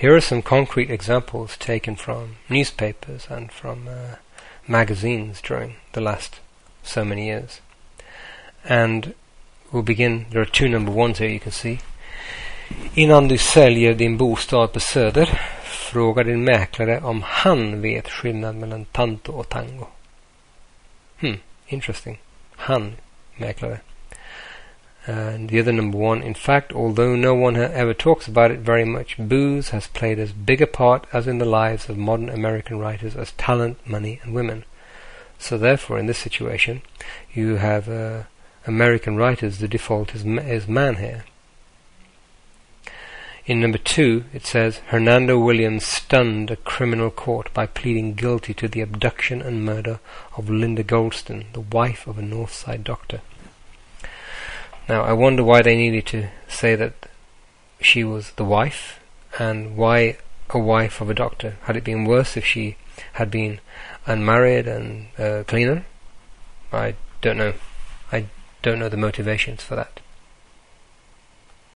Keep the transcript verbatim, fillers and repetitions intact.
Here are some concrete examples taken from newspapers and from uh, magazines during the last so many years. And we'll begin, there are two number ones here you can see. Innan du säljer din bostad på Söder, fråga din mäklare om han vet skillnad mellan tanto och tango. Hmm, interesting. Han, mäklare. And the other number one, in fact, although no one ha- ever talks about it very much, booze has played as big a part as in the lives of modern American writers as talent, money, and women. So therefore, in this situation, you have uh, American writers, the default is, ma- is man here. In number two, it says, Hernando Williams stunned a criminal court by pleading guilty to the abduction and murder of Linda Goldston, the wife of a Northside doctor. Now, I wonder why they needed to say that she was the wife, and why a wife of a doctor. Had it been worse if she had been unmarried and a cleaner? I don't know. I don't know the motivations for that.